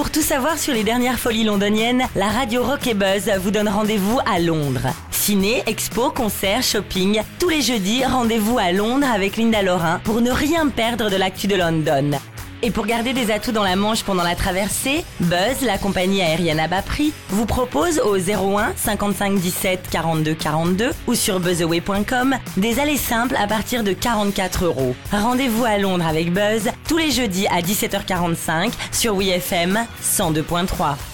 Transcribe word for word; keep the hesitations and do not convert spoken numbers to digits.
Pour tout savoir sur les dernières folies londoniennes, la radio Rock et Buzz vous donne rendez-vous à Londres. Ciné, expo, concerts, shopping, tous les jeudis, rendez-vous à Londres avec Linda Laurin pour ne rien perdre de l'actu de London. Et pour garder des atouts dans la Manche pendant la traversée, Buzz, la compagnie aérienne à bas prix, vous propose au zéro un cinquante-cinq dix-sept quarante-deux quarante-deux ou sur buzzaway point com des allées simples à partir de quarante-quatre euros. Rendez-vous à Londres avec Buzz tous les jeudis à dix-sept heures quarante-cinq sur W I F M cent deux point trois.